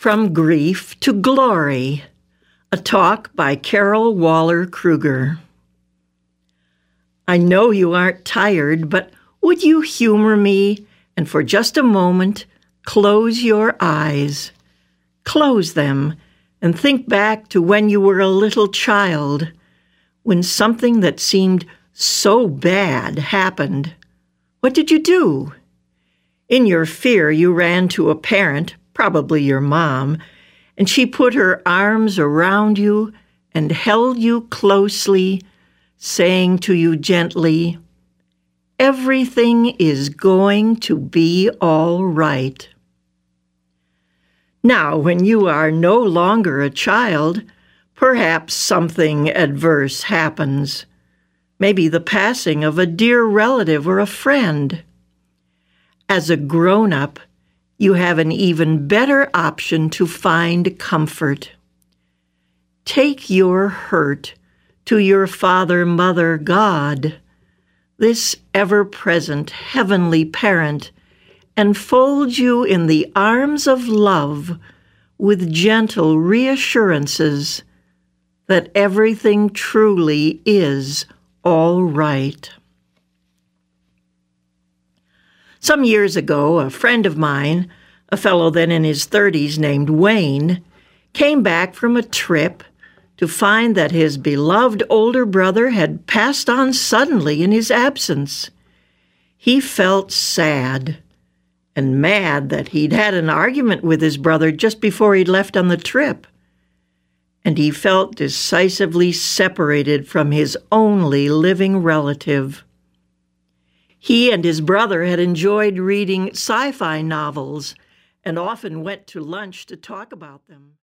From Grief to Glory, a talk by Carol Waller Kruger. I know you aren't tired, but would you humor me and for just a moment close your eyes? Close them and think back to when you were a little child, when something that seemed so bad happened. What did you do? In your fear, you ran to a parent, probably your mom, and she put her arms around you and held you closely, saying to you gently, "Everything is going to be all right." Now, when you are no longer a child, perhaps something adverse happens. Maybe the passing of a dear relative or a friend. As a grown-up, you have an even better option to find comfort. Take your hurt to your Father, Mother, God, this ever-present heavenly parent, and fold you in the arms of love with gentle reassurances that everything truly is all right. Some years ago, a friend of mine, a fellow then in his 30s named Wayne, came back from a trip to find that his beloved older brother had passed on suddenly in his absence. He felt sad and mad that he'd had an argument with his brother just before he left on the trip, and he felt decisively separated from his only living relative. He and his brother had enjoyed reading sci-fi novels and often went to lunch to talk about them.